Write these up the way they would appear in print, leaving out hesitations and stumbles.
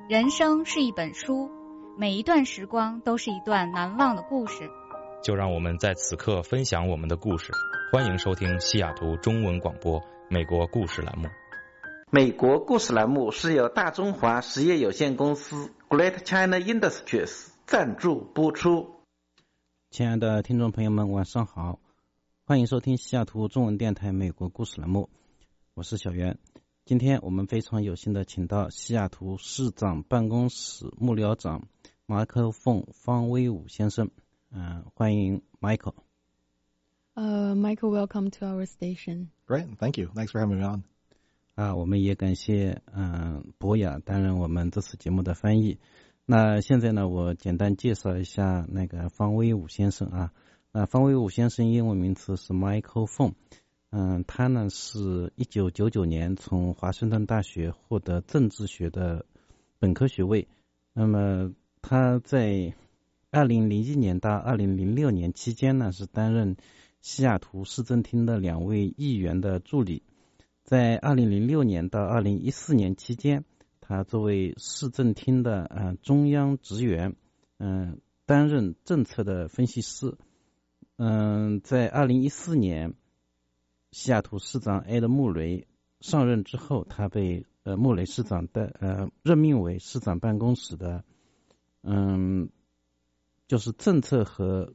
人生是一本书，每一段时光都是一段难忘的故事。 就让我们在此刻分享我们的故事。欢迎收听西雅图中文广播美国故事栏目。 美国故事栏目是由大中华实业有限公司 Great China Industries 赞助播出。 亲爱的听众朋友们，晚上好，欢迎收听西雅图中文电台美国故事栏目，我是小袁。今天我们非常有幸的请到西雅图市长办公室幕僚长马克凤方威武先生，欢迎 Michael。 Michael, welcome to our station. Great, thank you. Thanks for having me on. 我们也感谢博雅担任我们这次节目的翻译。那现在呢，我简单介绍一下那个方威武先生啊。方威武先生英文名字是 Michael Fong。他呢是1999年从华盛顿大学获得政治学的本科学位。那么他在2001年到2006年期间呢，是担任西雅图市政厅的2位议员的助理。在2006年到2014年期间，他作为市政厅的中央职员，担任政策的分析师。在2014年，西雅图市长艾德穆雷上任之后，他被穆雷市长的任命为市长办公室的就是政策和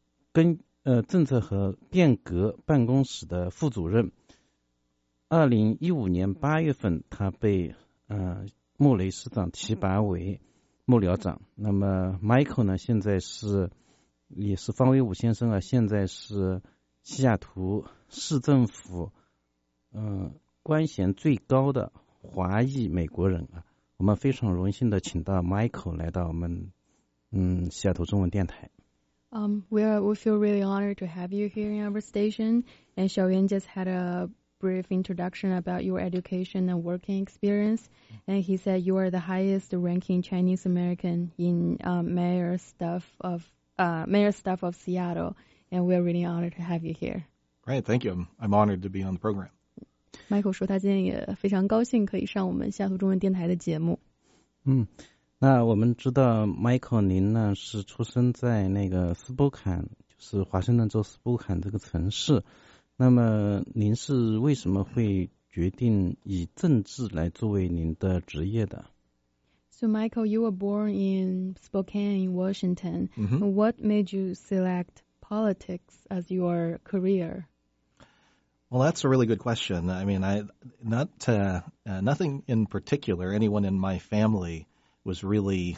变革办公室的副主任。2015年8月份，他被穆雷市长提拔为幕僚长。那么 Michael 呢，现在也是方威武先生现在是西雅图市政府官衔最高的华裔美国人我们非常荣幸的请到 Michael 来到我们西雅图中文电台。 We feel really honored to have you here in our station. And Xiaoyuan just had a brief introduction about your education and working experience. And he said you are the highest ranking Chinese American in mayor staff of Seattle. And we're really honored to have you here. Right, thank you. I'm honored to be on the program. Michael 说他今天也非常高兴可以上我们西雅图中文电台的节目。 那我们知道 Michael 您呢是出生在那个斯波坎，就是华盛顿州斯波坎这个城市。那么您是为什么会决定以政治来作为您的职业的？ So Michael, you were born in Spokane in Washington. What made you select politics as your career? Well, that's a really good question. I mean, nothing in particular. Anyone in my family was really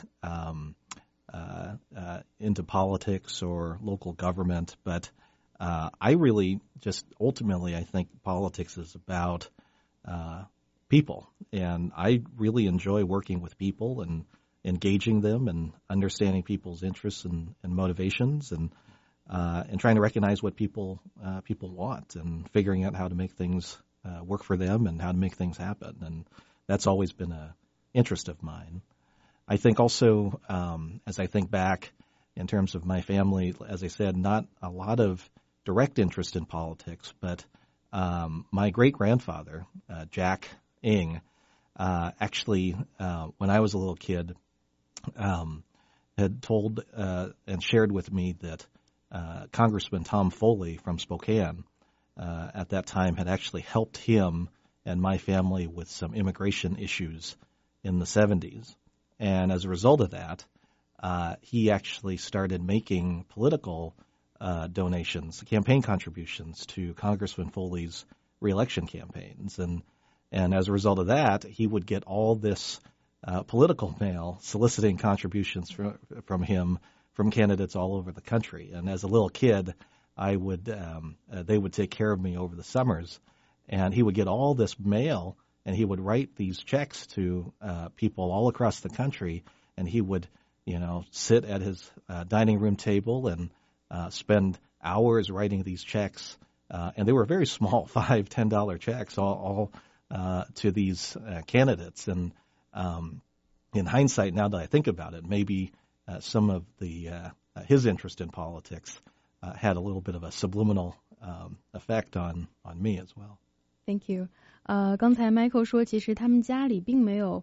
into politics or local government, but I really just ultimately I think politics is about people, and I really enjoy working with people and engaging them and understanding people's interests and motivations and trying to recognize what people want and figuring out how to make things work for them and how to make things happen. And that's always been an interest of mine. I think also, as I think back in terms of my family, as I said, not a lot of direct interest in politics, but my great-grandfather, Jack Ng, actually, when I was a little kid, had told and shared with me that Congressman Tom Foley from Spokane at that time had actually helped him and my family with some immigration issues in the 70s. And as a result of that, he actually started making political donations, campaign contributions to Congressman Foley's reelection campaigns. And as a result of that, he would get all this political mail soliciting contributions from him from candidates all over the country. And as a little kid, they would take care of me over the summers, and he would get all this mail, and he would write these checks to people all across the country, and he would, sit at his dining room table and spend hours writing these checks, and they were very small, $5, $10 checks, all to these candidates. And in hindsight, now that I think about it, maybe some of his interest in politics had a little bit of a subliminal effect on me as well. Thank you. 刚才 Michael 说，其实他们家里并没有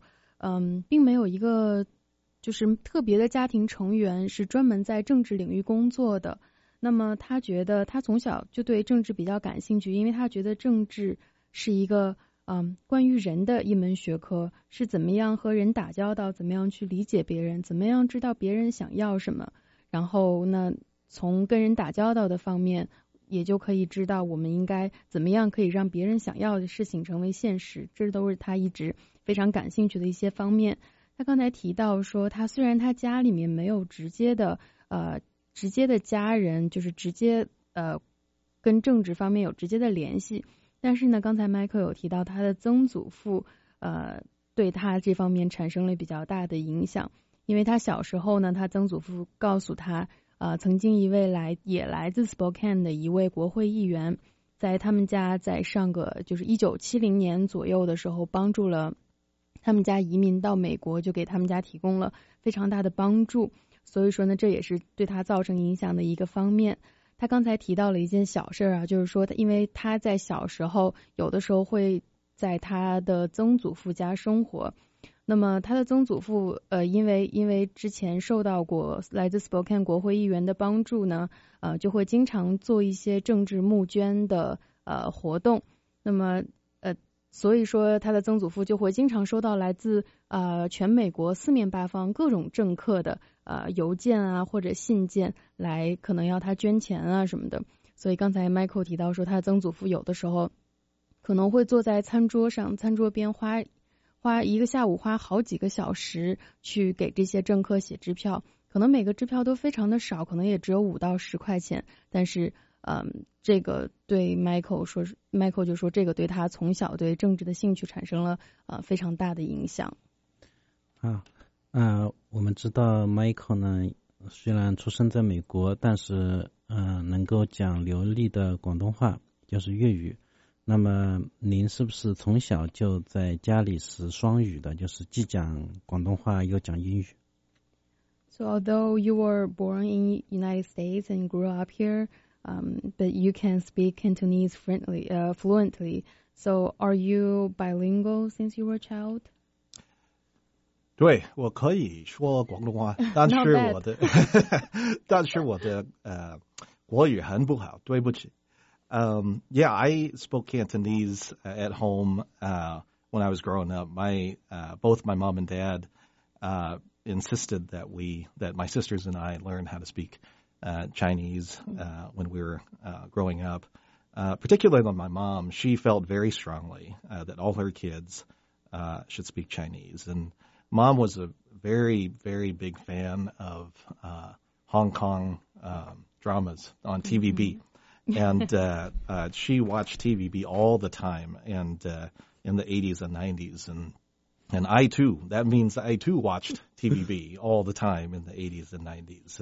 并没有一个就是特别的家庭成员是专门在政治领域工作的。那么他觉得他从小就对政治比较感兴趣，因为他觉得政治是一个关于人的一门学科，是怎么样和人打交道，怎么样去理解别人，怎么样知道别人想要什么，然后呢从跟人打交道的方面也就可以知道我们应该怎么样可以让别人想要的事情成为现实，这都是他一直非常感兴趣的一些方面。他刚才提到说，他虽然他家里面没有直接的家人，就是直接跟政治方面有直接的联系，但是呢，刚才迈克有提到他的曾祖父对他这方面产生了比较大的影响，因为他小时候呢，他曾祖父告诉他曾经一位也来自 Spokane 的一位国会议员，在他们家在上个就是1970年左右的时候帮助了他们家移民到美国，就给他们家提供了非常大的帮助，所以说呢，这也是对他造成影响的一个方面。他刚才提到了一件小事啊，就是说因为他在小时候有的时候会在他的曾祖父家生活，那么他的曾祖父因为之前受到过来自 Spokane 国会议员的帮助呢，就会经常做一些政治募捐的活动，那么所以说他的曾祖父就会经常收到来自全美国四面八方各种政客的邮件啊或者信件，来可能要他捐钱啊什么的。所以刚才 Michael 提到说，他的曾祖父有的时候可能会坐在餐桌边花一个下午，花好几个小时去给这些政客写支票，可能每个支票都非常的少，可能也只有5到10块钱，但是这个对 Michael 就说这个对他从小对政治的兴趣产生了非常大的影响。 我们知道 Michael 呢，虽然出生在美国，但是能够讲流利的广东话，就是粤语。那么您是不是从小就在家里是双语的，就是既讲广东话又讲英语？ So although you were born in United States and grew up here, but you can speak Cantonese fluently. So are you bilingual since you were a child? 对，我可以说广东话，但是我的国语很不好，对不起。Yeah, I spoke Cantonese at home when I was growing up. Both my mom and dad insisted that my sisters and I learn how to speak Chinese when we were growing up. Particularly my mom, she felt very strongly that all her kids should speak Chinese. And Mom was a very, very big fan of Hong Kong dramas on TVB. And she watched TVB all the time, and in the 80s and 90s. And I too, that means I too watched TVB all the time in the 80s and 90s.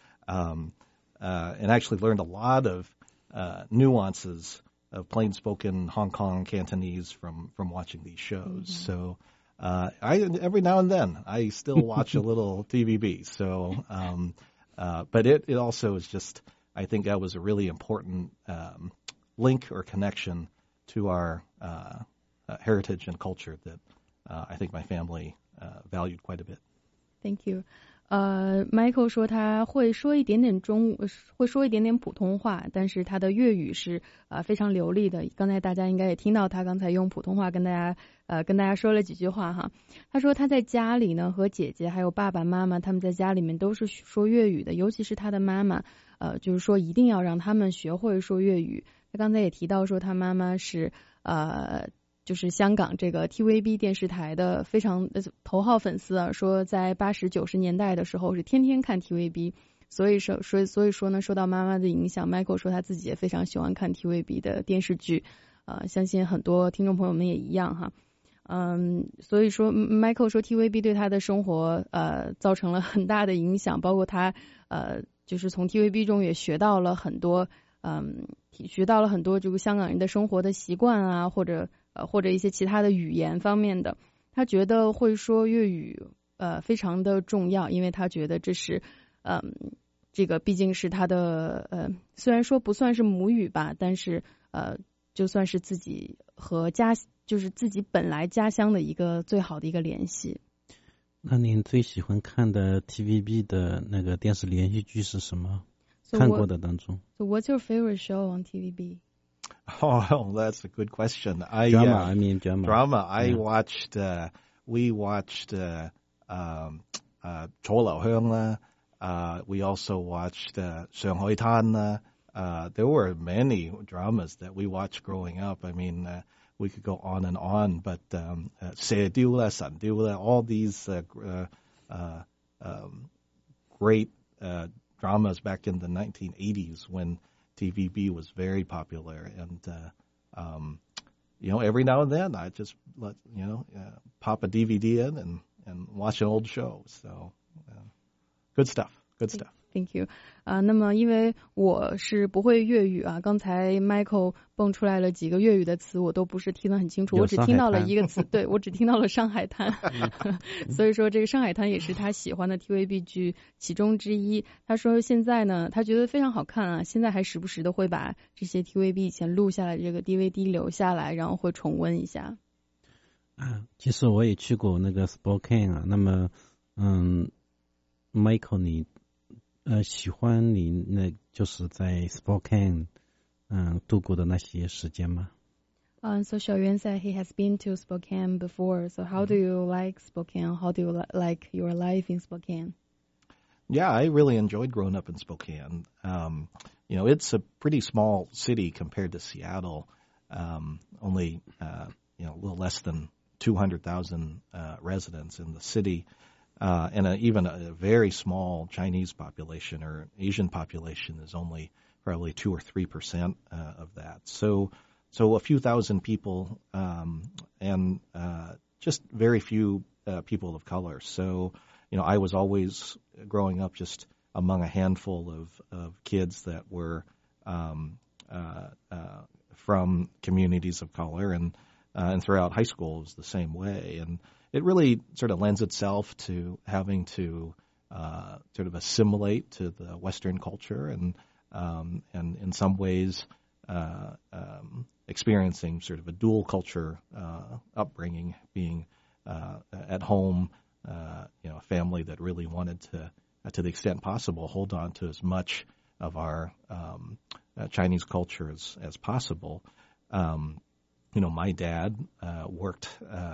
And actually learned a lot of nuances of plain-spoken Hong Kong Cantonese from watching these shows. Mm-hmm. So every now and then I still watch a little TVB. So, but it also is just, I think that was a really important link or connection to our heritage and culture that I think my family valued quite a bit. Thank you. Michael 说他会说一点点普通话，但是他的粤语是非常流利的。刚才大家应该也听到他刚才用普通话跟大家说了几句话哈。他说他在家里呢和姐姐还有爸爸妈妈他们在家里面都是说粤语的，尤其是他的妈妈就是说一定要让他们学会说粤语。他刚才也提到说他妈妈是就是香港这个 TVB 电视台的非常头号粉丝啊，说在80、90年代的时候是天天看 TVB， 所以说呢，受到妈妈的影响 ，Michael 说他自己也非常喜欢看 TVB 的电视剧，相信很多听众朋友们也一样哈，所以说 Michael 说 TVB 对他的生活造成了很大的影响，包括他就是从 TVB 中也学到了很多这个香港人的生活的习惯啊，或者一些其他的语言方面的，他觉得会说粤语非常的重要，因为他觉得这是这个毕竟是他的虽然说不算是母语吧，但是就算是自己和就是自己本来家乡的一个最好的一个联系。 那您最喜欢看的 TVB 的那个电视连续剧是什么？ So 看过的当中。 So what's your favorite show on TVB? Oh, that's a good question. Drama, I mean drama. Drama. I Yeah. watched. We watched. 楚留香啦. We also watched 上海灘啦. There were many dramas that we watched growing up. I mean, we could go on and on, but 射雕啦, 神雕啦, all these great dramas back in the 1980s when TVB was very popular. And, every now and then I just let, pop a DVD in and watch an old show. So, good stuff. Thank you. 那么因为我是不会粤语啊，刚才 Michael 蹦出来了几个粤语的词，我都不是听得很清楚，我只听到了一个词，对，我只听到了上海滩。所以说这个上海滩也是他喜欢的 TVB 剧其中之一。他说现在呢，他觉得非常好看啊，现在还时不时的会把这些 TVB 以前录下来的这个 DVD 留下来，然后会重温一下。 其实我也去过那个 Spokane 啊，那么Michael 你喜欢你那就是在 Spokane 度过的那些时间吗？ So Xiaoyuan said he has been to Spokane before. So how do you like Spokane? How do you like your life in Spokane? Yeah, I really enjoyed growing up in Spokane. It's a pretty small city compared to Seattle. Only, a little less than 200,000 residents in the city. And even a very small Chinese population or Asian population is only probably 2 or 3% of that. So a few thousand people, and just very few people of color. So, I was always growing up just among a handful of kids that were from communities of color, and throughout high school it was the same way. And it really sort of lends itself to having to sort of assimilate to the Western culture, and in some ways experiencing sort of a dual culture upbringing, being at home, a family that really wanted to the extent possible, hold on to as much of our Chinese culture as possible. My dad worked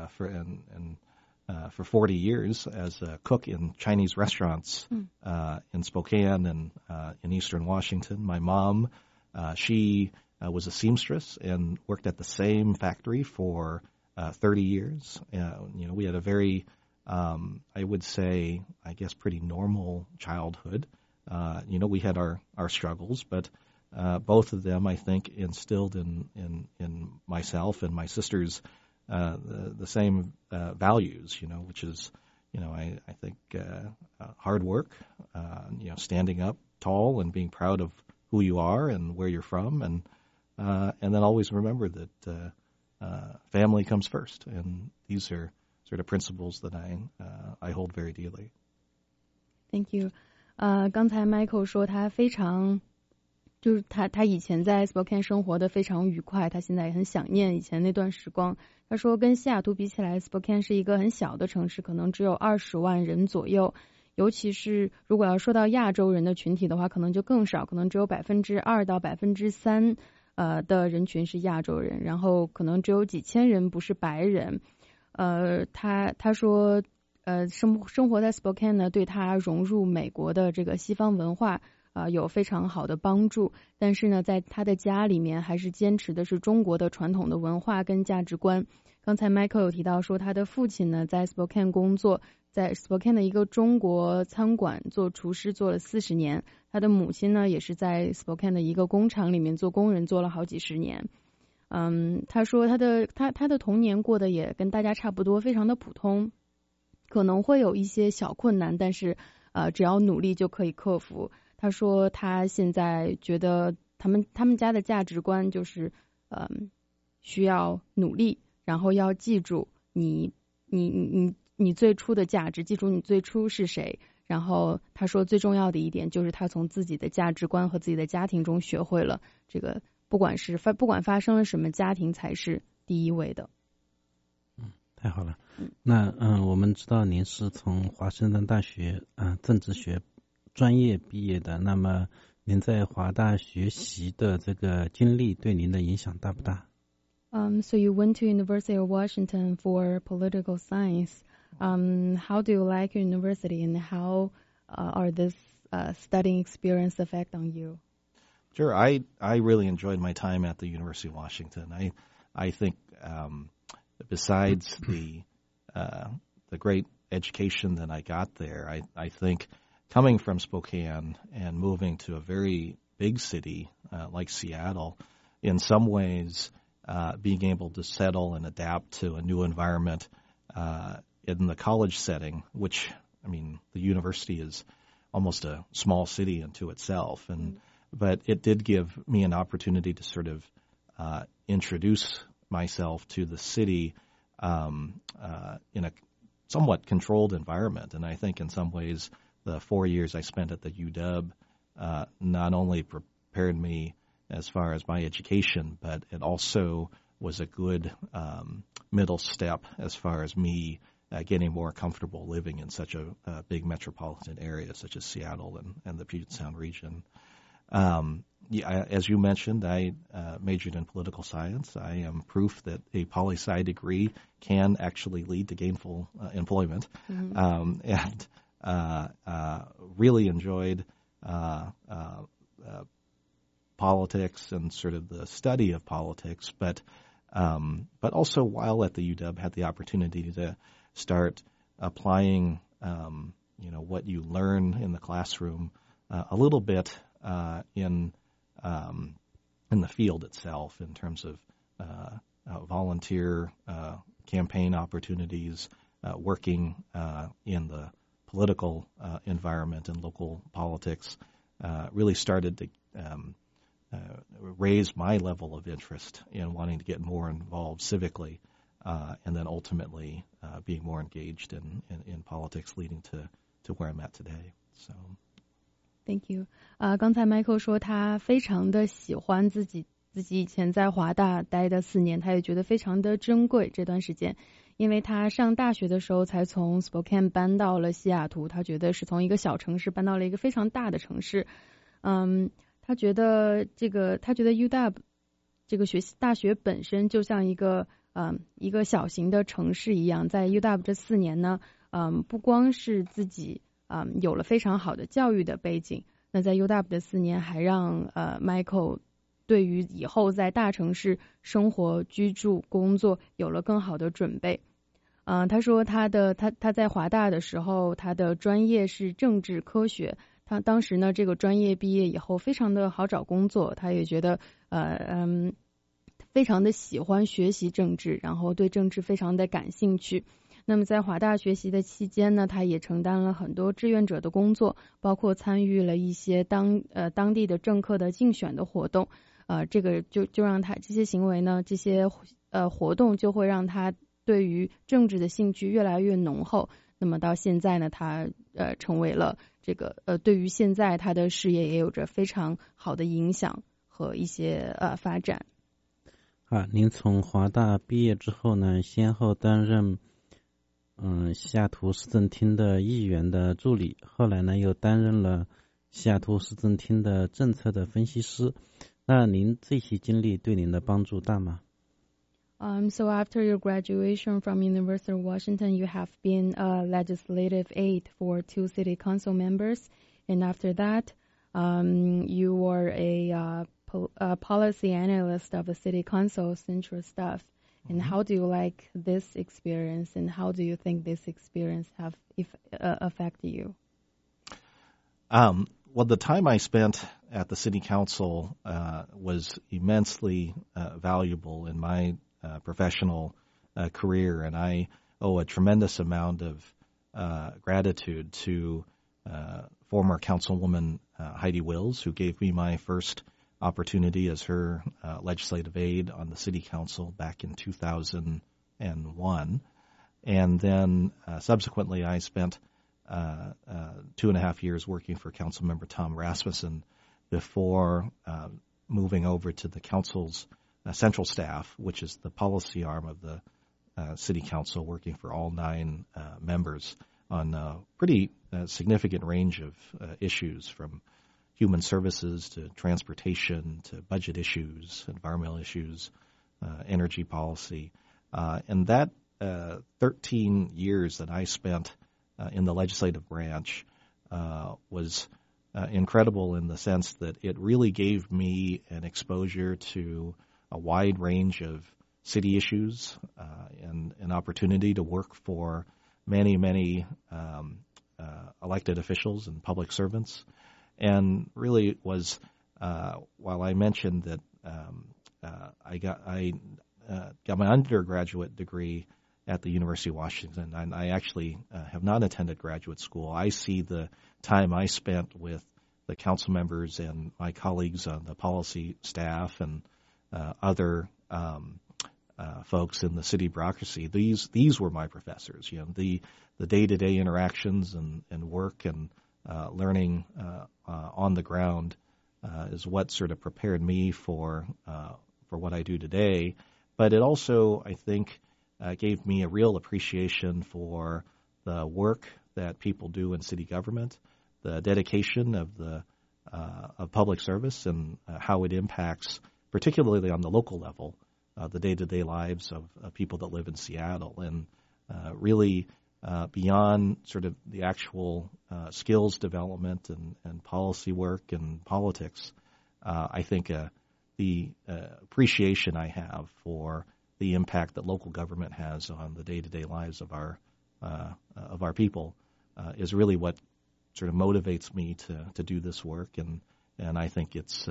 for 40 years as a cook in Chinese restaurants in Spokane and in Eastern Washington. My mom, she was a seamstress and worked at the same factory for 30 years. We had a very, I would say, I guess, pretty normal childhood. We had our struggles, but both of them, I think, instilled in myself and my sisters the same values, which is, I think hard work, standing up tall and being proud of who you are and where you're from, and then always remember that family comes first, and these are sort of principles that I hold very dearly. Thank you. 刚才 Michael 说他非常。就是他以前在 Spokane 生活的非常愉快，他现在也很想念以前那段时光。他说跟西雅图比起来 Spokane 是一个很小的城市，可能只有20万人左右，尤其是如果要说到亚洲人的群体的话，可能就更少，可能只有2%到3%的人群是亚洲人，然后可能只有几千人不是白人。他说生活在 Spokane 呢，对他融入美国的这个西方文化有非常好的帮助，但是呢，在他的家里面还是坚持的是中国的传统的文化跟价值观。刚才 Michael 有提到说，他的父亲呢在 Spokane 工作，在 Spokane 的一个中国餐馆做厨师做了40年，他的母亲呢也是在 Spokane 的一个工厂里面做工人做了好几十年。他说他的童年过得也跟大家差不多，非常的普通，可能会有一些小困难，但是只要努力就可以克服。他说他现在觉得他们家的价值观就是需要努力，然后要记住你最初的价值，记住你最初是谁。然后他说最重要的一点就是他从自己的价值观和自己的家庭中学会了这个，不管发生了什么，家庭才是第一位的。 太好了。那我们知道您是从华盛顿大学政治学专业毕业的，那么您在华大学习的这个经历对您的影响大不大 ？So you went to University of Washington for political science. How do you like your university, and how are this studying experience affect on you? Sure, I really enjoyed my time at the University of Washington. I think besides the great education that I got there, I think coming from Spokane and moving to a very big city like Seattle, in some ways being able to settle and adapt to a new environment in the college setting, which, I mean, the university is almost a small city unto itself, but it did give me an opportunity to sort of introduce myself to the city in a somewhat controlled environment. And I think in some ways the 4 years I spent at the UW not only prepared me as far as my education, but it also was a good middle step as far as me getting more comfortable living in such a big metropolitan area such as Seattle and the Puget Sound region. As you mentioned, I majored in political science. I am proof that a poli-sci degree can actually lead to gainful employment, and really enjoyed politics and sort of the study of politics, but also while at the UW had the opportunity to start applying what you learn in the classroom a little bit in the field itself in terms of volunteer campaign opportunities, working in the political environment and local politics, really started to raise my level of interest in wanting to get more involved civically, and then ultimately being more engaged in politics, leading to where I'm at today. So. Thank you. 刚才 Michael 说他非常的喜欢自己以前在华大待的4年，他也觉得非常的珍贵这段时间，因为他上大学的时候才从 Spokane 搬到了西雅图，他觉得是从一个小城市搬到了一个非常大的城市。他觉得 UW 这个大学本身就像一个小型的城市一样，在 UW 这4年呢，不光是自己有了非常好的教育的背景，那在 UW 的4年还让Michael 对于以后在大城市生活、居住、工作有了更好的准备。他说他在华大的时候，他的专业是政治科学。他当时呢，这个专业毕业以后非常的好找工作，他也觉得非常的喜欢学习政治，然后对政治非常的感兴趣。那么在华大学习的期间呢，他也承担了很多志愿者的工作，包括参与了一些当地的政客的竞选的活动。这个就让他这些行为呢，这些活动就会让他对于政治的兴趣越来越浓厚。那么到现在呢，他成为了这个对于现在他的事业也有着非常好的影响和一些发展。 您从华大毕业之后呢，先后担任西雅图市政厅的议员的助理，后来呢又担任了西雅图市政厅的政策的分析师。那您这些经历对您的帮助大吗 ？So after your graduation from University of Washington, you have been a legislative aide for 2 city council members, and after that, you were a policy analyst of the city council central staff. And how do you like this experience, and how do you think this experience have affected you? Well, the time I spent at the city council was immensely valuable in my professional career, and I owe a tremendous amount of gratitude to former Councilwoman Heidi Wills, who gave me my first opportunity as her legislative aide on the city council back in 2001. And then subsequently I spent 2.5 years working for Councilmember Tom Rasmussen before moving over to the council's central staff, which is the policy arm of the city council, working for all 9 members on a pretty significant range of issues, from human services to transportation to budget issues, environmental issues, energy policy. And that 13 years that I spent in the legislative branch was incredible in the sense that it really gave me an exposure to a wide range of city issues and an opportunity to work for many elected officials and public servants. And really it was, while I mentioned that I got my undergraduate degree at the University of Washington, and I actually have not attended graduate school. I see the time I spent with the council members and my colleagues on the policy staff and other folks in the city bureaucracy. These were my professors. The day-to-day interactions and work and learning on the ground is what sort of prepared me for what I do today. But it also, I think, gave me a real appreciation for the work that people do in city government, the dedication of public service, and how it impacts, particularly on the local level, the day-to-day lives of people that live in Seattle. And really, beyond sort of the actual skills development and policy work and politics, I think the appreciation I have for the impact that local government has on the day-to-day lives of our people is really what sort of motivates me to do this work, and I think it's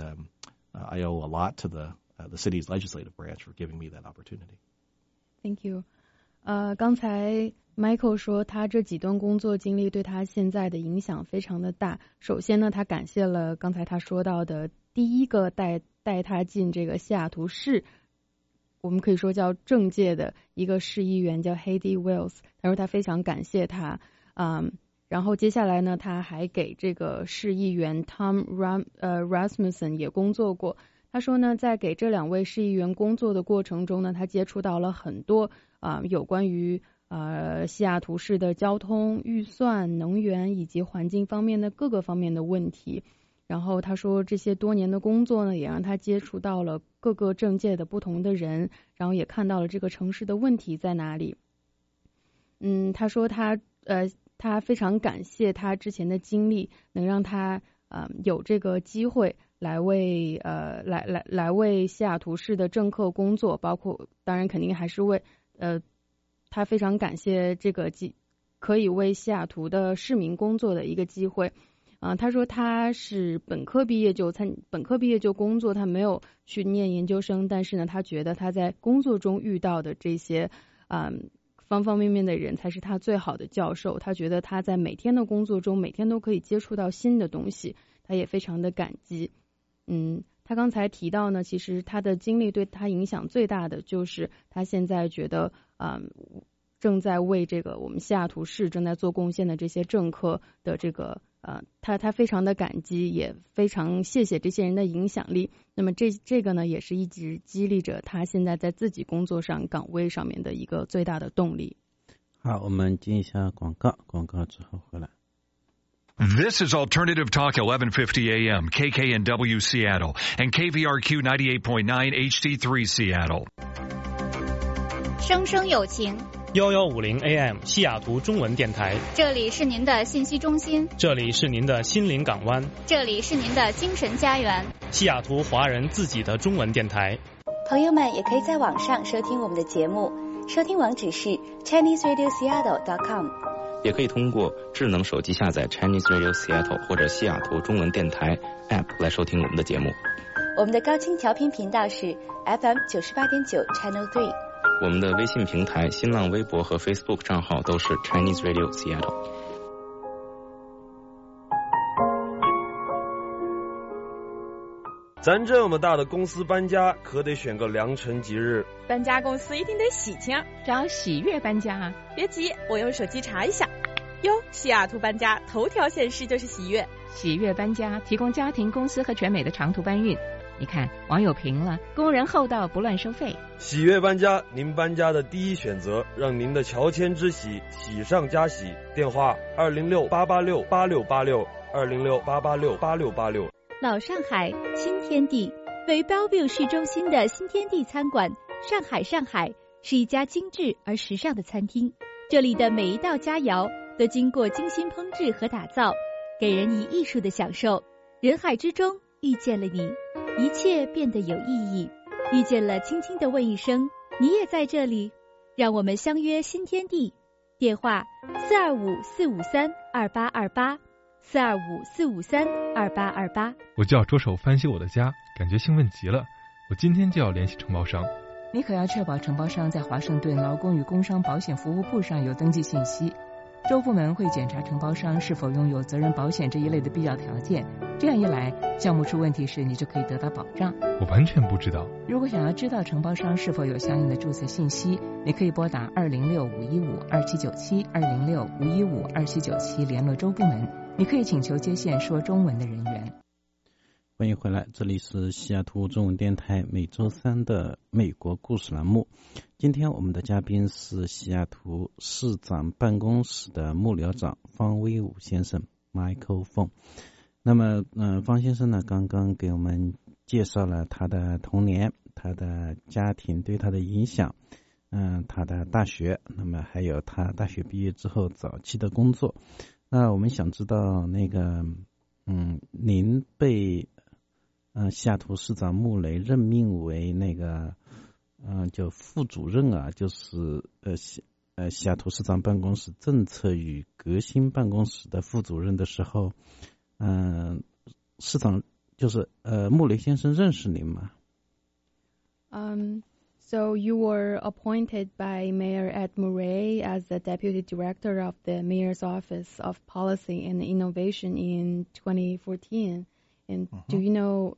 I owe a lot to the city's legislative branch for giving me that opportunity. Thank you. 刚才 Michael 说他这几段工作经历对他现在的影响非常的大。首先呢，他感谢了刚才他说到的第一个带他进这个西雅图市，我们可以说叫政界的一个市议员叫 Heidi Wells， 他说他非常感谢他。然后接下来呢，他还给这个市议员 Tom Rasmussen 也工作过。他说呢，在给这2位市议员工作的过程中呢，他接触到了很多有关于西雅图市的交通、预算、能源以及环境方面的各个方面的问题。然后他说这些多年的工作呢，也让他接触到了各个政界的不同的人，然后也看到了这个城市的问题在哪里。他说他非常感谢他之前的经历，能让他有这个机会来为西雅图市的政客工作，包括当然肯定还是为他非常感谢这个可以为西雅图的市民工作的一个机会。他说他是本科毕业就工作，他没有去念研究生，但是呢，他觉得他在工作中遇到的这些方方面面的人才是他最好的教授。他觉得他在每天的工作中，每天都可以接触到新的东西，他也非常的感激。他刚才提到呢，其实他的经历对他影响最大的就是他现在觉得正在为这个我们西雅图市正在做贡献的这些政客的这个他非常的感激，也非常谢谢这些人的影响力。那么这个呢，也是一直激励着他现在在自己工作上岗位上面的一个最大的动力。 好，我们接一下广告之后回来。 This is Alternative Talk 1150 AM, KKNW Seattle, and KVRQ 98.9 HD3 Seattle. 生生有情 1150 AM 西雅图中文电台， 这里是您的信息中心， 这里是您的心灵港湾， 这里是您的精神家园， 西雅图华人自己的中文电台。 朋友们也可以在网上收听我们的节目，收听网址是 ChineseRadioSeattle.com， 也可以通过智能手机下载 Chinese Radio Seattle 或者西雅图中文电台 App 来收听我们的节目。 我们的高清调频频道是 FM 98.9 Channel 3。 我们的微信平台、新浪微博和 Facebook 账号都是 Chinese Radio Seattle。 咱这么大的公司搬家，可得选个良辰吉日。 搬家公司一定得喜庆， 找喜悦搬家啊！ 别急，我用手机查一下。哟，西雅图搬家头条显示就是喜悦。 喜悦搬家提供家庭、公司和全美的长途搬运。 你看，网友评了，工人厚道不乱收费。 喜悦搬家，您搬家的第一选择，让您的乔迁之喜喜上加喜。电话206-886-8686，206-886-8686。 老上海新天地，位于 Bellevue 市中心的新天地餐馆，上海是一家精致而时尚的餐厅。这里的每一道佳肴都经过精心烹制和打造，给人以艺术的享受。人海之中遇见了你，一切变得有意义。遇见了，轻轻地问一声，你也在这里？让我们相约新天地。电话425-453-2828，425-453-2828。 我就要着手翻修我的家，感觉兴奋极了。我今天就要联系承包商。 你可要确保承包商在华盛顿劳工与工伤保险服务部上有登记信息。州部门会检查承包商是否拥有责任保险这一类的必要条件，这样一来，项目出问题时你就可以得到保障。 我完全不知道。 如果想要知道承包商是否有相应的注册信息，你可以拨打206-515-2797 206-515-2797联络州部门。你可以请求接线说中文的人员。 欢迎回来，这里是西雅图中文电台每周三的美国故事栏目。今天我们的嘉宾是西雅图市长办公室的幕僚长方威武先生 Michael Fong。那么方先生呢，刚刚给我们介绍了他的童年，他的家庭对他的影响，他的大学，那么还有他大学毕业之后早期的工作。那我们想知道那个您被西雅图市长穆雷任命为那个就副主任啊，就是西雅图市长办公室政策与革新办公室的副主任的时候，市长就是穆雷先生认识您吗 ？So you were appointed by Mayor Ed Murray as the Deputy Director of the Mayor's Office of Policy and Innovation in 2014. And do you know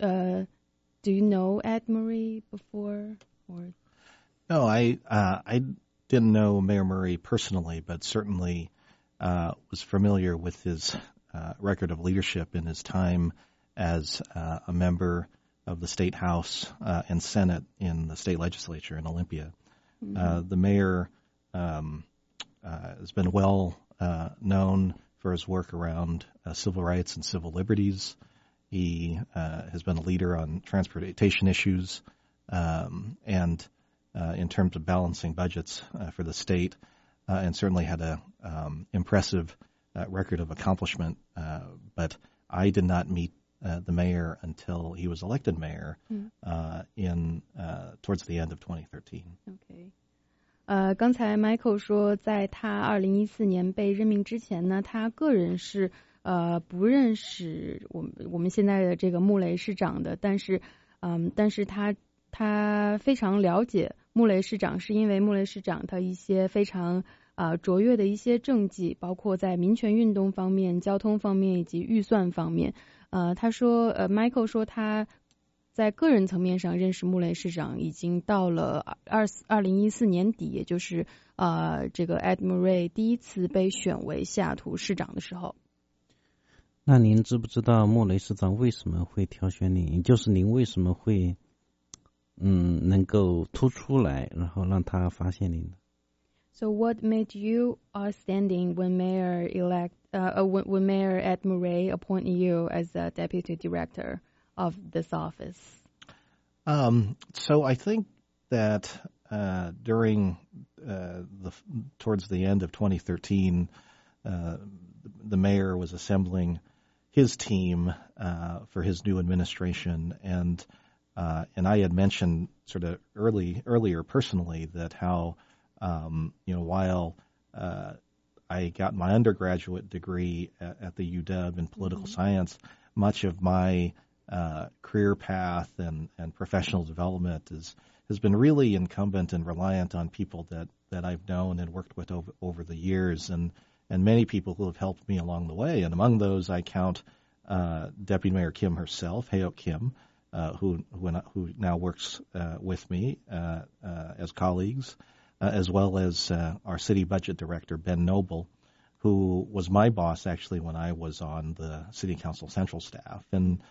Ed Murray before? Or No, I didn't know Mayor Murray personally, but certainly was familiar with his record of leadership in his time as a member of the State House and Senate in the state legislature in Olympia. The mayor has been well known for his work around civil rights and civil liberties. He has been a leader on transportation issues and in terms of balancing budgets for the state, and certainly had a impressive record of accomplishment. But I did not meet the mayor until he was elected mayor towards the end of 2013. Okay. 刚才 Michael 说，在他2014年被任命之前呢，他个人是不认识我们现在的这个穆雷市长的，但是他非常了解穆雷市长，是因为穆雷市长他一些非常卓越的一些政绩，包括在民权运动方面、交通方面以及预算方面。他说Michael 说他在个人层面上认识穆雷市长已经到了2014年底，也就是这个 Ed Murray 第一次被选为西雅图市长的时候。 那您知不知道穆雷市长为什么会挑选您？就是您为什么会能够突出来，然后让他发现您的？ So what made you outstanding when Mayor when Mayor Ed Murray appointed you as the Deputy Director of this office? So I think that during towards the end of 2013, the mayor was assembling his team for his new administration, and I had mentioned sort of earlier personally that how while I got my undergraduate degree at the UW in political science, much of my career path and professional development has been really incumbent and reliant on people that I've known and worked with over the years, and many people who have helped me along the way. And among those, I count Deputy Mayor Kim herself, Haeok Kim, who now works with me as colleagues, as well as our city budget director, Ben Noble, who was my boss actually when I was on the City Council Central staff. And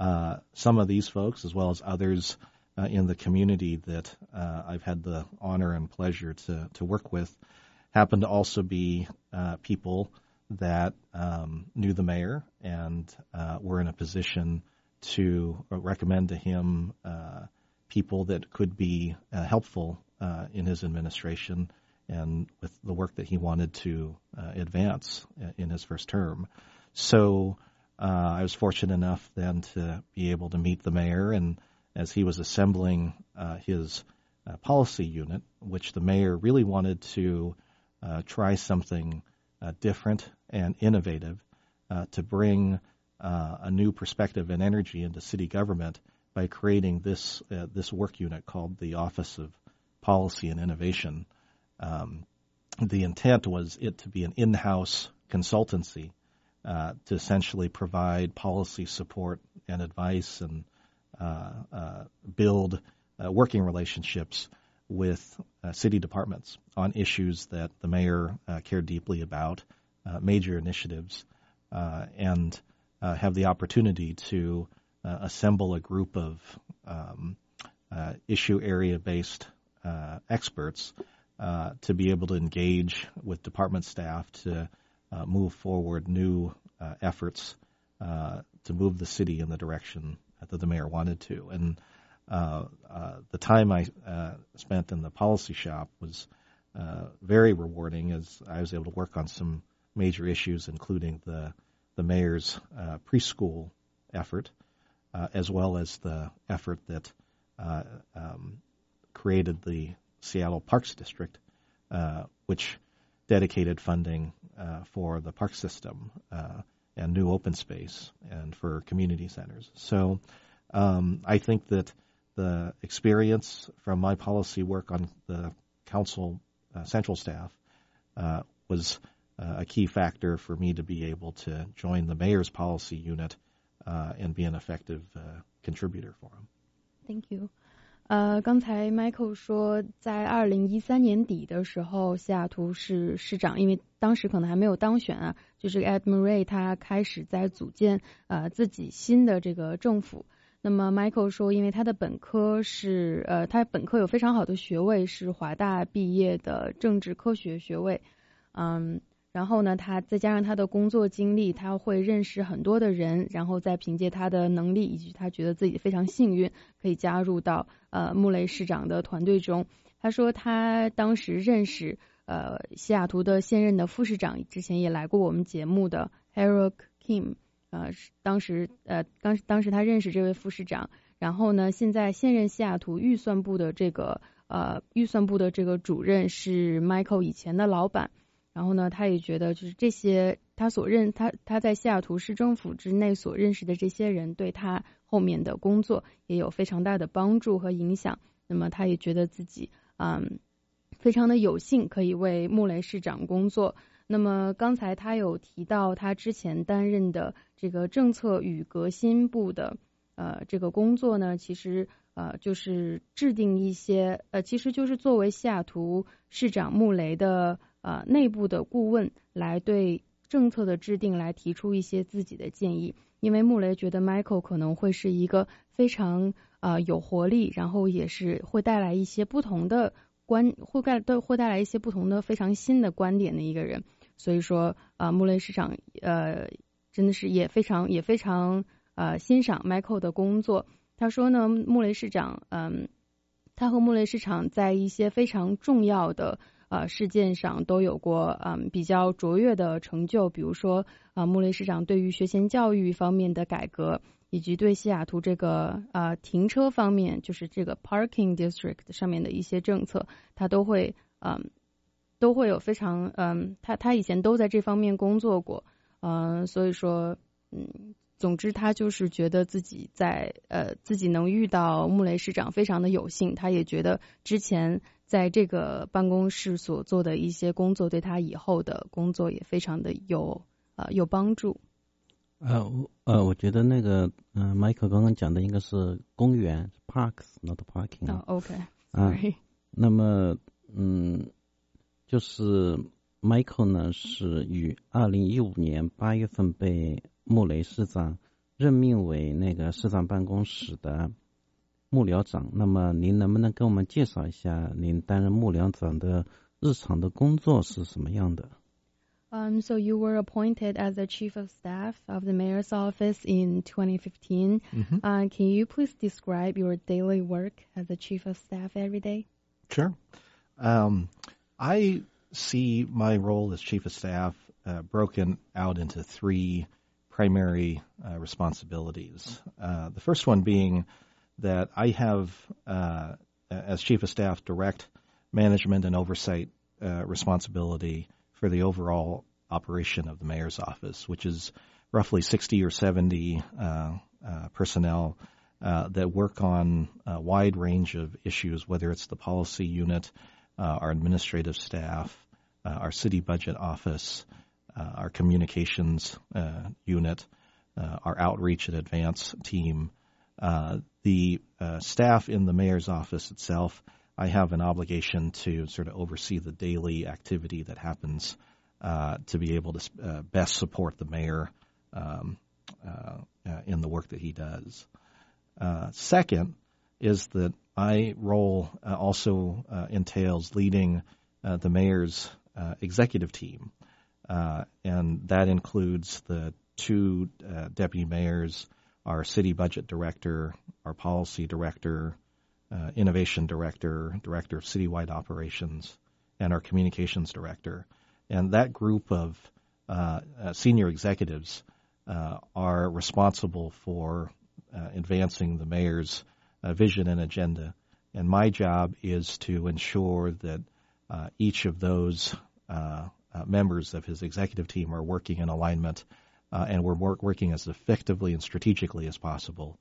some of these folks, as well as others in the community that I've had the honor and pleasure to work with, happen to also be people that knew the mayor and were in a position to recommend to him people that could be helpful in his administration and with the work that he wanted to advance in his first term. So I was fortunate enough then to be able to meet the mayor, and as he was assembling his policy unit, which the mayor really wanted to try something different and innovative to bring a new perspective and energy into city government by creating this work unit called the Office of Policy and Innovation. The intent was it to be an in-house consultancy to essentially provide policy support and advice and build working relationships with city departments on issues that the mayor cared deeply about, major initiatives, and have the opportunity to assemble a group of issue area-based experts to be able to engage with department staff to move forward new efforts to move the city in the direction that the mayor wanted to. And the time I spent in the policy shop was very rewarding, as I was able to work on some major issues, including the mayor's preschool effort, as well as the effort that created the Seattle Parks District, which dedicated funding for the park system and new open space and for community centers. So I think that the experience from my policy work on the council central staff was a key factor for me to be able to join the mayor's policy unit and be an effective contributor for him. Thank you. 刚才 Michael 说，在2013年底的时候，西雅图市市长，因为当时可能还没有当选啊，就是 Ed Murray 他开始在组建自己新的这个政府。那么 Michael 说，因为他的本科是他本科有非常好的学位，是华大毕业的政治科学学位，然后呢，他再加上他的工作经历，他会认识很多的人，然后再凭借他的能力以及他觉得自己非常幸运，可以加入到穆雷市长的团队中。他说他当时认识西雅图的现任的副市长，之前也来过我们节目的 Harold Kim，当时他认识这位副市长，然后呢，现任西雅图预算部的这个主任是 Michael 以前的老板。然后呢，他也觉得就是这些他在西雅图市政府之内所认识的这些人，对他后面的工作也有非常大的帮助和影响。那么他也觉得自己非常的有幸可以为穆雷市长工作。那么刚才他有提到他之前担任的这个政策与革新部的这个工作呢，其实就是制定一些其实就是作为西雅图市长穆雷的内部的顾问，来对政策的制定来提出一些自己的建议。因为穆雷觉得 Michael 可能会是一个非常有活力，然后也是会带来一些不同的会带来一些不同的非常新的观点的一个人。所以说穆雷市长真的是也非常欣赏 Michael 的工作。他说呢，穆雷市长他和穆雷市长在一些非常重要的事件上都有过比较卓越的成就，比如说穆雷市长对于学前教育方面的改革，以及对西雅图这个停车方面，就是这个 parking district 上面的一些政策，他都会有非常他以前都在这方面工作过，所以说总之他就是觉得自己自己能遇到穆雷市长非常的有幸，他也觉得之前在这个办公室所做的一些工作对他以后的工作也非常的有帮助。 我觉得那个Michael 刚刚讲的应该是公园 parks not parking。 OK sorry。 那么就是 Michael 呢是于2015年8月份被穆雷市长任命为那个市长办公室的幕僚长。那么您能不能跟我们介绍一下您担任幕僚长的日常的工作是什么样的？ So you were appointed as the chief of staff of the mayor's office in 2015. Can you please describe your daily work as the chief of staff every day? Sure. I see my role as chief of staff broken out into three primary responsibilities. The first one being that I have, as chief of staff, direct management and oversight responsibility for the overall operation of the mayor's office, which is roughly 60 or 70 personnel that work on a wide range of issues, whether it's the policy unit, our administrative staff, our city budget office, our communications unit, our outreach and advance team. The staff in the mayor's office itself, I have an obligation to sort of oversee the daily activity that happens to be able to best support the mayor in the work that he does. Second is that my role also entails leading the mayor's executive team, and that includes the two deputy mayors, our city budget director, our policy director, innovation director, director of citywide operations, and our communications director. And that group of senior executives are responsible for advancing the mayor's vision and agenda. And my job is to ensure that each of those members of his executive team are working in alignment, and we're working as effectively and strategically as possible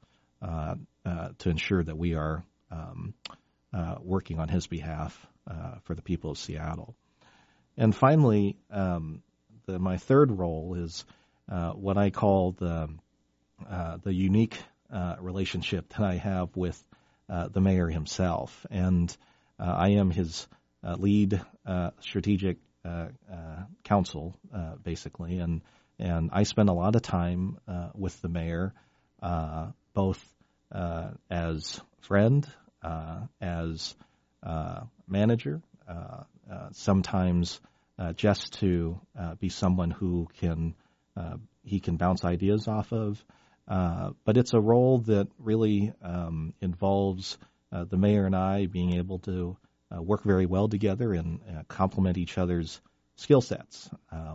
to ensure that we are working on his behalf for the people of Seattle. And finally, my third role is what I call the unique relationship that I have with the mayor himself. And I am his lead strategic counsel, basically, and I spend a lot of time with the mayor, both as friend, as manager, sometimes just to be someone who he can bounce ideas off of. But it's a role that really involves the mayor and I being able to work very well together and complement each other's skill sets.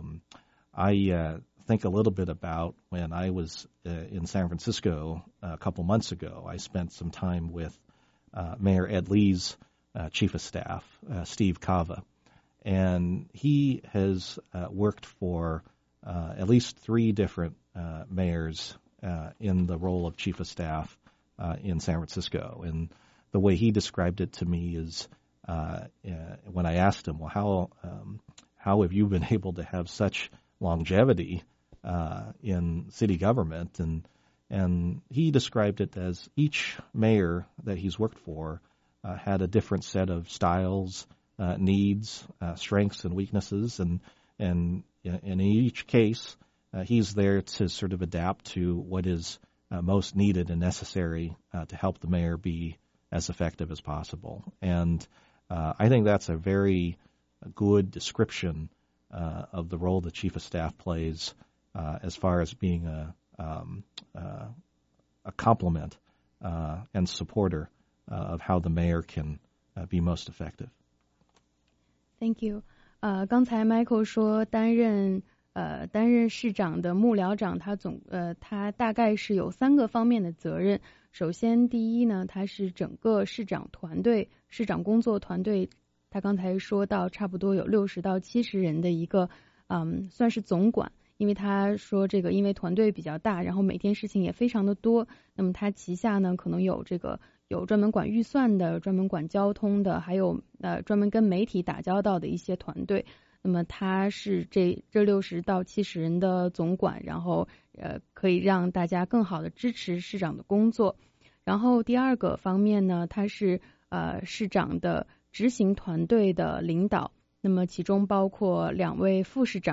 I think a little bit about when I was in San Francisco a couple months ago. I spent some time with Mayor Ed Lee's chief of staff, Steve Cava, and he has worked for at least three different mayors in the role of chief of staff in San Francisco. And the way he described it to me is when I asked him, well, how have you been able to have such longevity in city government? And he described it as each mayor that he's worked for had a different set of styles, needs, strengths, and weaknesses, and in each case, he's there to sort of adapt to what is most needed and necessary to help the mayor be as effective as possible. And I think that's a very good description of the role the chief of staff plays as far as being a complement and supporter of how the mayor can be most effective. Thank you. 刚才 Michael 说担任市长的幕僚长，他大概是有3个方面的责任。首先，第一呢，他是整个市长工作团队，他刚才说到差不多有60到70人的一个算是总管。因为他说这个，因为团队比较大，然后每天事情也非常的多，那么他旗下呢可能有专门管预算的，专门管交通的，还有专门跟媒体打交道的一些团队。那么他是这60到70人的总管，然后可以让大家更好的支持市长的工作。然后第二个方面呢，他是市长的执行团队的领导，那么其中包括2位副市长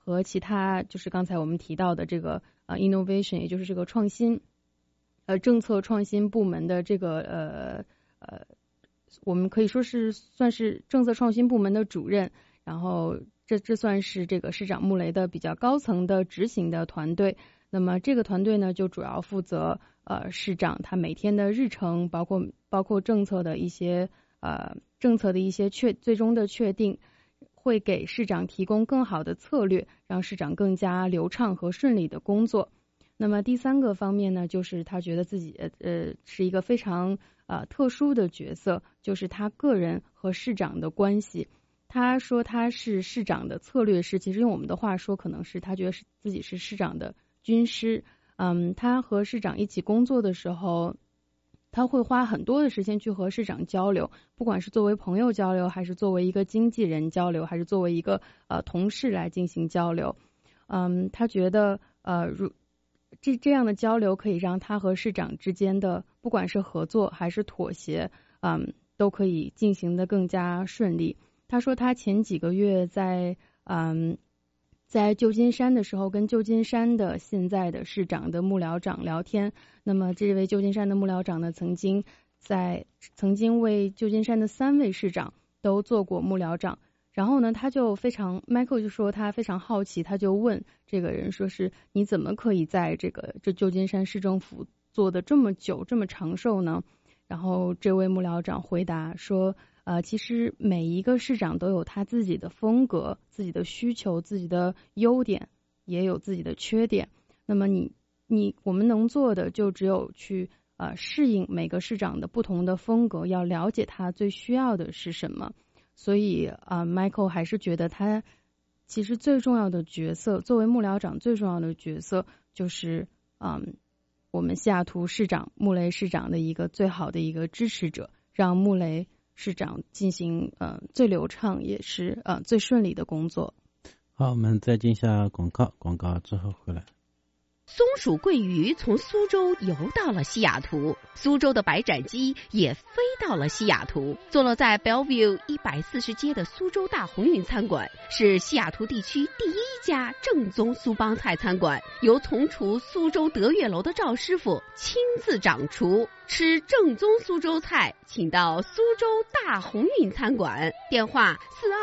和其他就是刚才我们提到的这个innovation， 也就是这个创新政策创新部门的这个我们可以说是算是政策创新部门的主任，然后这算是这个市长穆雷的比较高层的执行的团队。那么这个团队呢，就主要负责市长他每天的日程，包括政策的一些最终的确定，会给市长提供更好的策略，让市长更加流畅和顺利的工作。那么第三个方面呢，就是他觉得自己是一个非常特殊的角色，就是他个人和市长的关系。他说他是市长的策略师，其实用我们的话说，可能是他觉得自己是市长的军师。他和市长一起工作的时候，他会花很多的时间去和市长交流，不管是作为朋友交流，还是作为一个经纪人交流，还是作为一个同事来进行交流。他觉得这样的交流可以让他和市长之间的不管是合作还是妥协，都可以进行得更加顺利。他说他前几个月在旧金山的时候，跟旧金山的现在的市长的幕僚长聊天。那么这位旧金山的幕僚长呢，曾经为旧金山的3位市长都做过幕僚长。然后呢，Michael 就说他非常好奇，他就问这个人说是你怎么可以在这旧金山市政府做的这么久这么长寿呢？然后这位幕僚长回答说其实每一个市长都有他自己的风格、自己的需求、自己的优点，也有自己的缺点。那么我们能做的就只有去适应每个市长的不同的风格，要了解他最需要的是什么。所以Michael 还是觉得他其实最重要的角色，作为幕僚长最重要的角色就是我们西雅图市长穆雷市长的一个最好的一个支持者，让穆雷市长进行最流畅也是最顺利的工作。 好，我们再进下广告之后回来。 松鼠桂鱼从苏州游到了西雅图，苏州的白斩鸡也飞到了西雅图。坐落在 Bellevue 140街的苏州大鸿运餐馆是西雅图地区第1家正宗苏帮菜餐馆，由从厨苏州德悦楼的赵师傅亲自掌厨。吃正宗苏州菜，请到苏州大鸿运餐馆，电话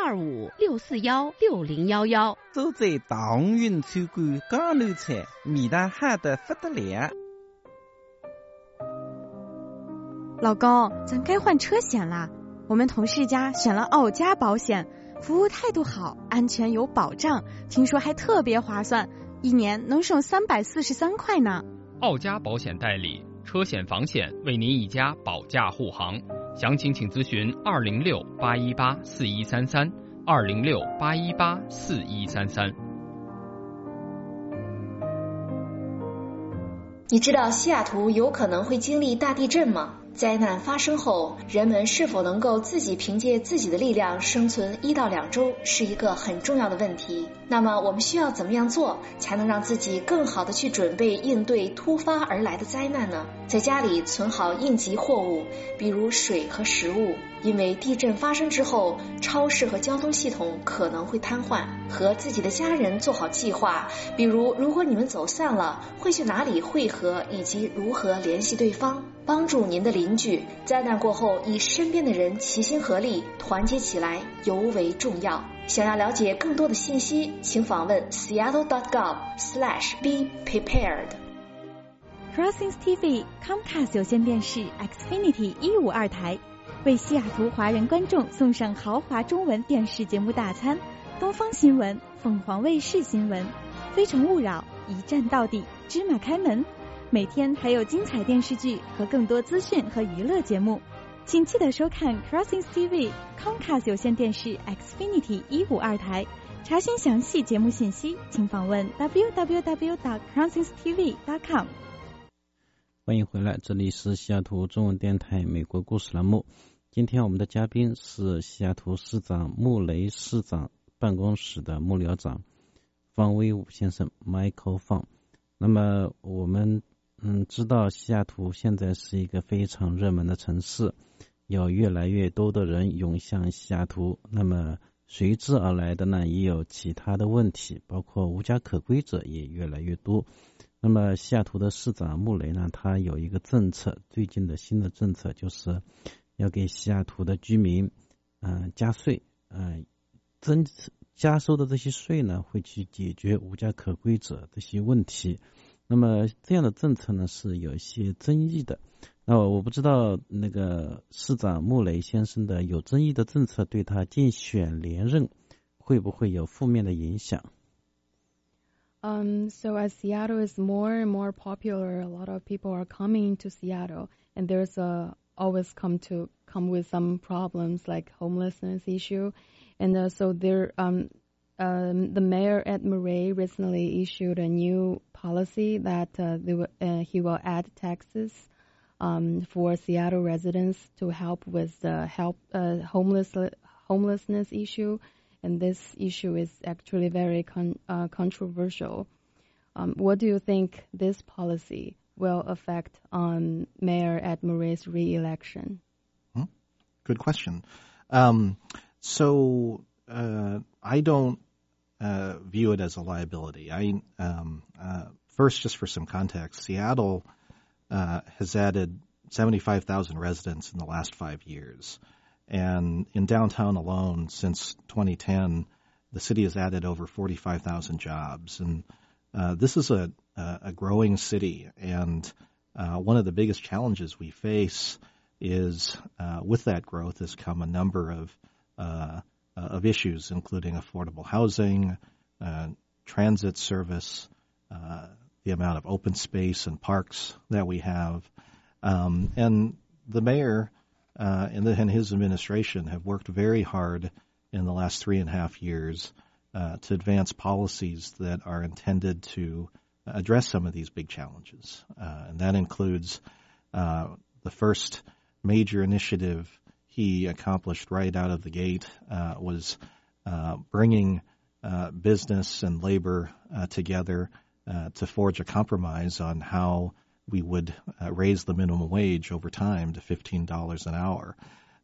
425-641-6011。 都在大鸿运餐馆江南菜，味道好得不得了。 老公，咱该换车险啦。我们同事家选了奥佳保险，服务态度好，安全有保障，听说还特别划算，1年能省343块呢。 奥佳保险代理，车险房险为您一家保驾护航，详情请咨询206-818-4133 206-818-4133。 你知道西雅图有可能会经历大地震吗？灾难发生后，人们是否能够自己凭借自己的力量生存1到2周，是一个很重要的问题。那么我们需要怎么样做，才能让自己更好的去准备应对突发而来的灾难呢？在家里存好应急货物，比如水和食物，因为地震发生之后，超市和交通系统可能会瘫痪。和自己的家人做好计划，比如如果你们走散了，会去哪里汇合，以及如何联系对方。帮助您的邻居，灾难过后以身边的人齐心合力，团结起来尤为重要。想要了解更多的信息，请访问 seattle.gov/be-prepared。 Crossings TV Comcast 有线电视 Xfinity 152台为西雅图华人观众送上豪华中文电视节目大餐，东方新闻、凤凰卫视新闻、非诚勿扰、一站到底、芝麻开门，每天还有精彩电视剧和更多资讯和娱乐节目，请记得收看 Crossings TV Comcast 有线电视 Xfinity 152台。查询详细节目信息，请访问 www.crossingstv.com。 欢迎回来，这里是西雅图中文电台美国故事栏目。今天我们的嘉宾是西雅图市长穆雷市长办公室的幕僚长方威武先生 Michael Fang。 那么我们知道西雅图现在是一个非常热门的城市，有越来越多的人涌向西雅图。那么随之而来的呢，也有其他的问题，包括无家可归者也越来越多。那么西雅图的市长穆雷呢，他有一个政策，最近的新的政策就是要给西雅图的居民加税，加收的这些税呢，会去解决无家可归者这些问题。那么这样的政策呢，是有一些争议的。那我不知道那个市长穆雷先生的有争议的政策对他竞选连任会不会有负面的影响 ？So as Seattle is more and more popular, a lot of people are coming to Seattle, and there's always come with some problems like homelessness issue, and so there the mayor Ed Murray recently issued a new policy that he will add taxes for Seattle residents to help with the homelessness issue, and this issue is actually very controversial. What do you think this policy will affect on Mayor Ed Murray's re-election? Good question. So I don't view it as a liability. First, just for some context, Seattle has added 75,000 residents in the last 5 years. And in downtown alone, since 2010, the city has added over 45,000 jobs. And this is a growing city. And one of the biggest challenges we face is with that growth has come a number of issues, including affordable housing, transit service, the amount of open space and parks that we have. And the mayor and his administration have worked very hard in the last 3.5 years to advance policies that are intended to address some of these big challenges. And that includes the first major initiative he accomplished right out of the gate was bringing business and labor together to forge a compromise on how we would raise the minimum wage over time to $15 an hour.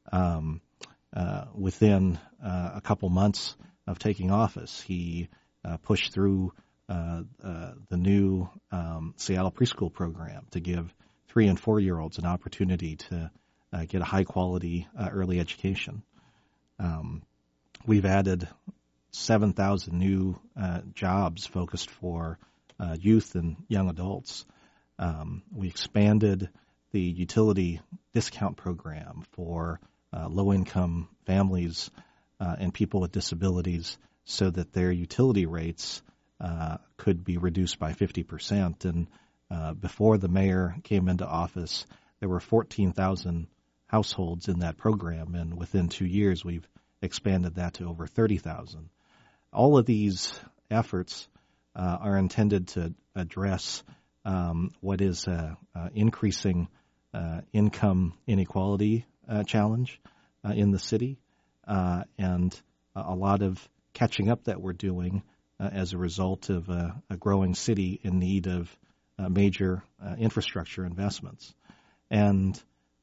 Within a couple months of taking office, he pushed through the new Seattle preschool program to give 3- and 4-year-olds an opportunity to get a high-quality early education. We've added 7,000 new jobs focused for youth and young adults. We expanded the utility discount program for low-income families and people with disabilities so that their utility rates could be reduced by 50%. And before the mayor came into office, there were 14,000 households in that program, and within 2 years we've expanded that to over 30,000. All of these efforts are intended to address what is increasing income inequality challenge in the city, and a lot of catching up that we're doing as a result of a growing city in need of major infrastructure investments. And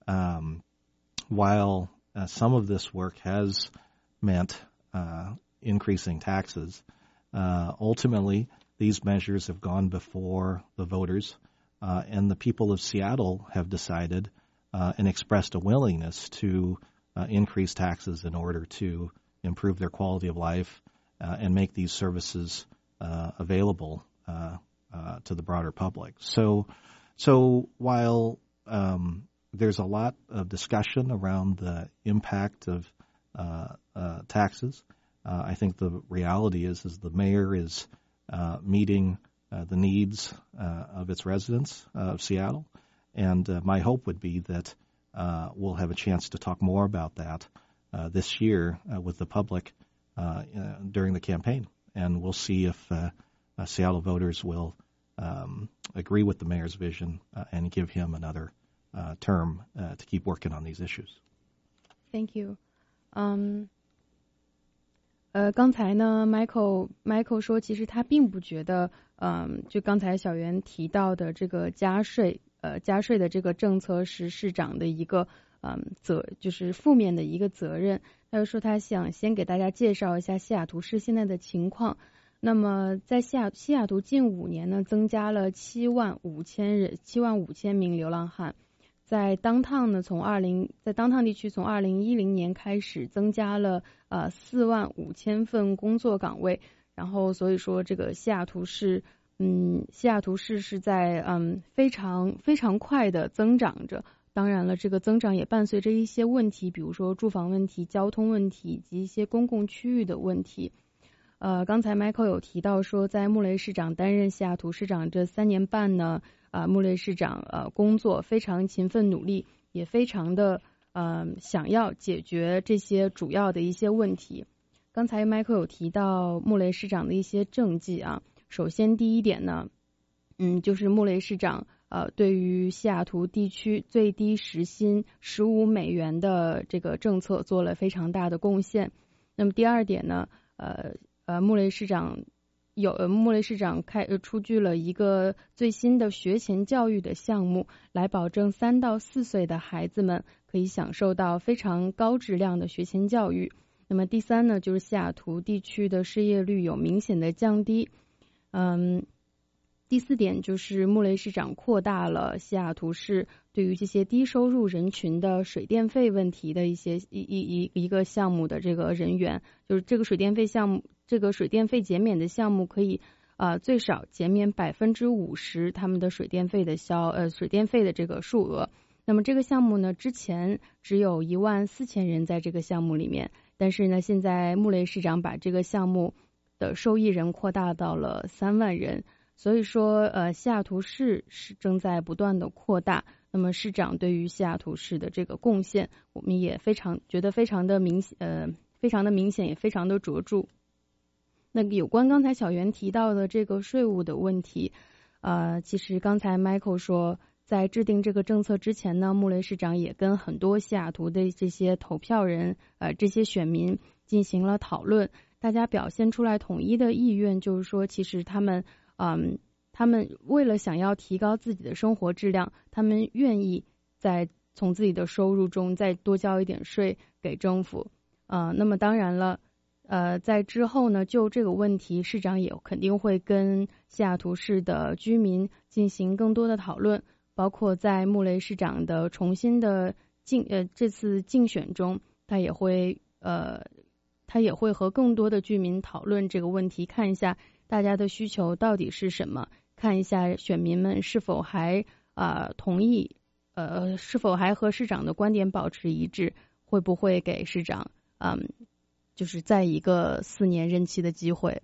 while some of this work has meant increasing taxes, ultimately these measures have gone before the voters, and the people of Seattle have decided and expressed a willingness to increase taxes in order to improve their quality of life and make these services available to the broader public. So while there's a lot of discussion around the impact of taxes, I think the reality is the mayor is meeting the needs of its residents of Seattle, and my hope would be that we'll have a chance to talk more about that this year with the public during the campaign, and we'll see if Seattle voters will agree with the mayor's vision and give him another term to keep working on these issues. Thank you. 刚才呢 Michael 说，其实他并不觉得，就刚才小袁提到的这个加税的这个政策是市长的一个就是负面的一个责任。 他就说他想先给大家介绍一下西雅图市现在的情况。那么在西雅图近5年呢，增加了75000名流浪汉。在 downtown 呢，在 downtown 地区从2010年开始增加了45000份工作岗位。然后所以说这个西雅图市是在非常非常快的增长着。当然了，这个增长也伴随着一些问题，比如说住房问题、交通问题以及一些公共区域的问题。刚才 Michael 有提到说，在穆雷市长担任西雅图市长这3年半呢，穆雷市长工作非常勤奋努力，也非常的想要解决这些主要的一些问题。刚才 Michael 有提到穆雷市长的一些政绩啊，首先第一点呢，就是穆雷市长对于西雅图地区最低时薪$15的这个政策做了非常大的贡献。那么第二点呢，穆雷市长出具了一个最新的学前教育的项目，来保证3到4岁的孩子们可以享受到非常高质量的学前教育。那么第三呢，就是西雅图地区的失业率有明显的降低。第四点就是穆雷市长扩大了西雅图市对于这些低收入人群的水电费问题的一个项目的这个人员，就是这个水电费减免的项目可以最少减免50%他们的水电费的这个数额。那么这个项目呢，之前只有14000人在这个项目里面，但是呢，现在穆雷市长把这个项目的受益人扩大到了3万人。所以说西雅图市是正在不断的扩大，那么市长对于西雅图市的这个贡献，我们也觉得非常的明显，也非常的卓著。那有关刚才小袁提到的这个税务的问题，其实刚才 Michael 说，在制定这个政策之前呢，穆雷市长也跟很多西雅图的这些投票人这些选民进行了讨论，大家表现出来统一的意愿，就是说其实他们为了想要提高自己的生活质量，他们愿意从自己的收入中再多交一点税给政府。那么当然了，在之后呢，就这个问题，市长也肯定会跟西雅图市的居民进行更多的讨论，包括在穆雷市长的重新的这次竞选中，他也会和更多的居民讨论这个问题，看一下大家的需求到底是什么，看一下选民们是否还同意，是否还和市长的观点保持一致，会不会给市长就是再一个4年任期的机会。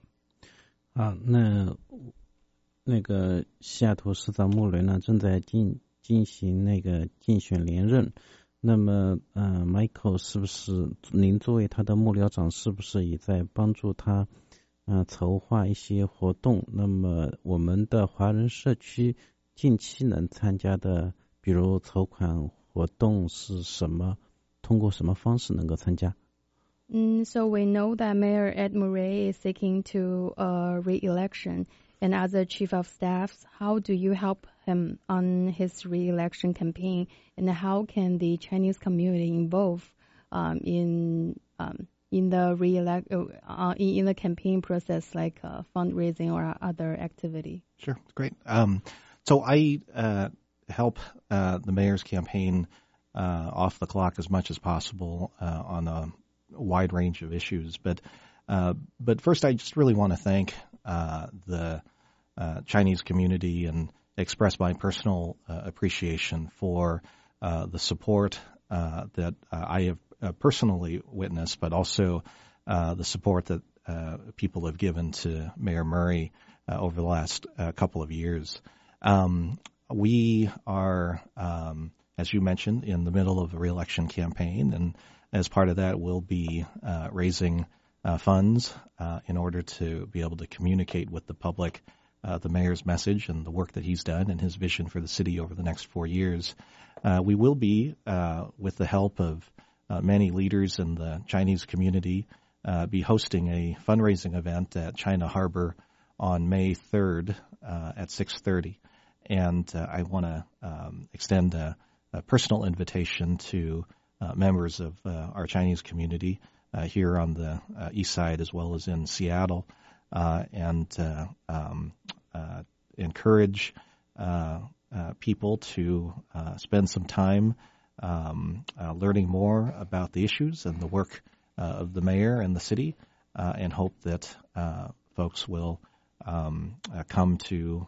那个西雅图市长穆雷呢，正在进行那个竞选连任。那么Michael 是不是您作为他的幕僚长，是不是也在帮助他筹划一些活动？那么我们的华人社区近期能参加的，比如筹款活动是什么？通过什么方式能够参加 ？So we know that Mayor Ed Murray is seeking to re-election, and as a chief of staff, how do you help him on his re-election campaign, and how can the Chinese community involve in the campaign process, like fundraising or other activity? Sure, great. So I help the mayor's campaign off the clock as much as possible on a wide range of issues. But first, I just really want to thank the Chinese community and express my personal appreciation for the support that I have personally witnessed, but also the support that people have given to Mayor Murray over the last couple of years. We are, as you mentioned, in the middle of a re-election campaign, and as part of that, we'll be raising funds in order to be able to communicate with the public the mayor's message and the work that he's done and his vision for the city over the next 4 years. We will be, with the help of many leaders in the Chinese community, be hosting a fundraising event at China Harbor on May 3rd at 6:30. And I want to extend a personal invitation to members of our Chinese community here on the east side as well as in Seattle, and encourage people to spend some time learning more about the issues and the work of the mayor and the city, and hope that folks will come to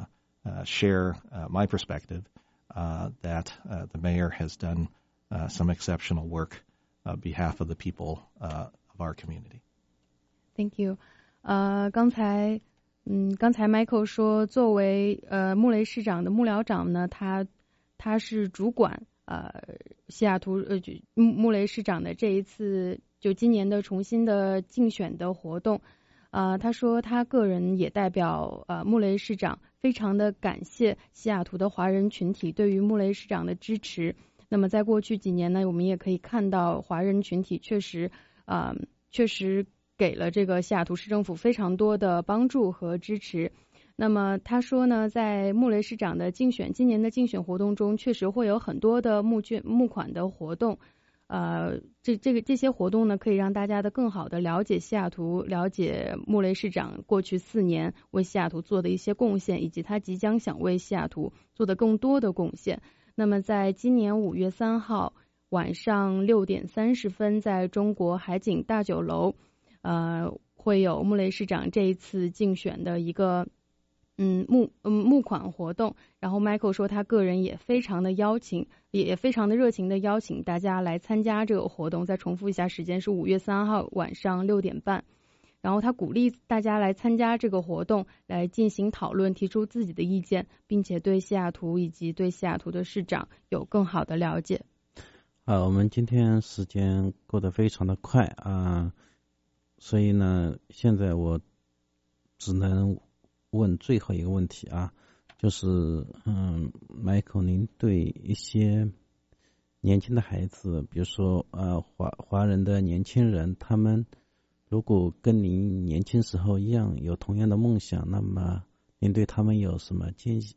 share my perspective that the mayor has done some exceptional work on behalf of the people of our community. Thank you. 刚才 Michael 说，作为穆雷市长的幕僚长呢，他是主管西雅图穆雷市长的这一次就今年的重新的竞选的活动。他说他个人也代表穆雷市长非常的感谢西雅图的华人群体对于穆雷市长的支持。那么在过去几年呢，我们也可以看到华人群体确实给了这个西雅图市政府非常多的帮助和支持。那么他说呢，在穆雷市长的今年的竞选活动中，确实会有很多的募款的活动。这些活动呢，可以让大家更好的了解西雅图，了解穆雷市长过去4年为西雅图做的一些贡献，以及他即将想为西雅图做的更多的贡献。那么在今年5月3号晚上6点30分，在中国海景大酒楼，会有穆雷市长这一次竞选的一个募款活动。然后 Michael 说他个人也非常的热情的邀请大家来参加这个活动。再重复一下，时间是5月3号晚上6点半。然后他鼓励大家来参加这个活动，来进行讨论，提出自己的意见，并且对西雅图以及对西雅图的市长有更好的了解。 我们今天时间过得非常的快啊，所以呢，现在我只能问最后一个问题啊，就是Michael， 您对一些年轻的孩子，比如说华人的年轻人，他们如果跟您年轻时候一样有同样的梦想，那么您对他们有什么建议？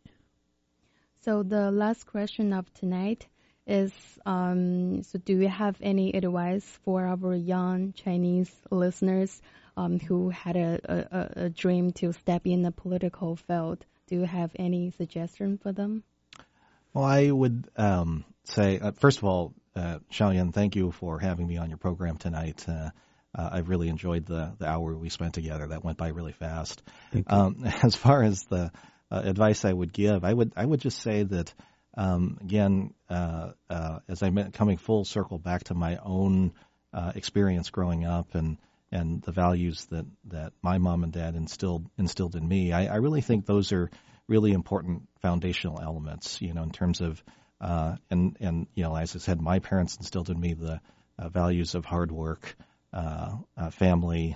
So the last question of tonight is, so do you have any advice for our young Chinese listeners who had a dream to step in the political field? Do you have any suggestion for them? Well, I would say, first of all, Xiaoyan, thank you for having me on your program tonight. I've really enjoyed the hour we spent together. That went by really fast. As far as the advice I would give, I would just say that, again, as I meant, coming full circle back to my own experience growing up and the values that my mom and dad instilled in me, I really think those are really important foundational elements, in terms of, and as I said, my parents instilled in me the values of hard work, family,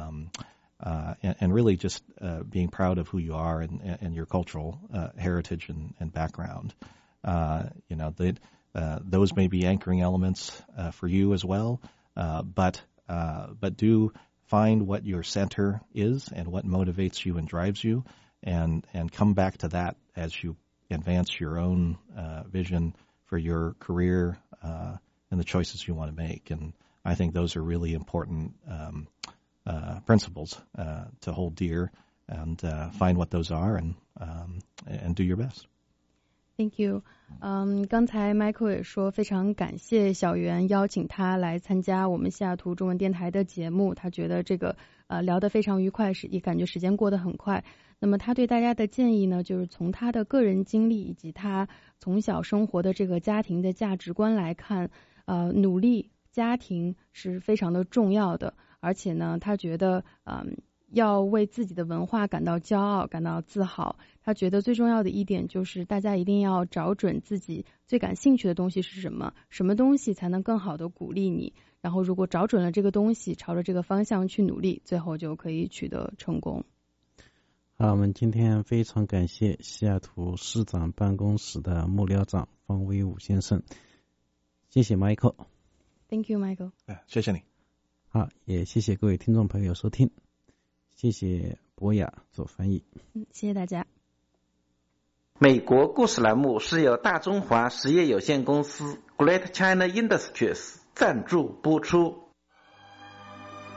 and really just being proud of who you are and your cultural heritage and background. Those may be anchoring elements for you as well, but do find what your center is and what motivates you and drives you, and come back to that as you advance your own vision for your career and the choices you want to make. And I think those are really important principles to hold dear, and find what those are and do your best. Thank you. 刚才 Michael 也说非常感谢小袁邀请他来参加我们西雅图中文电台的节目，他觉得这个聊得非常愉快，也感觉时间过得很快。那么他对大家的建议呢，就是从他的个人经历以及他从小生活的这个家庭的价值观来看，努力家庭是非常的重要的，而且呢，他觉得要为自己的文化感到骄傲，感到自豪。他觉得最重要的一点就是大家一定要找准自己最感兴趣的东西是什么，什么东西才能更好的鼓励你，然后如果找准了这个东西，朝着这个方向去努力，最后就可以取得成功。 好，我们今天非常感谢西雅图市长办公室的幕僚长方威武先生，谢谢 Michael。 Thank you, Michael。 谢谢你。 好，也谢谢各位听众朋友收听，谢谢博雅做翻译。 谢谢大家。 美国故事栏目是由大中华实业有限公司 Great China Industries 赞助播出。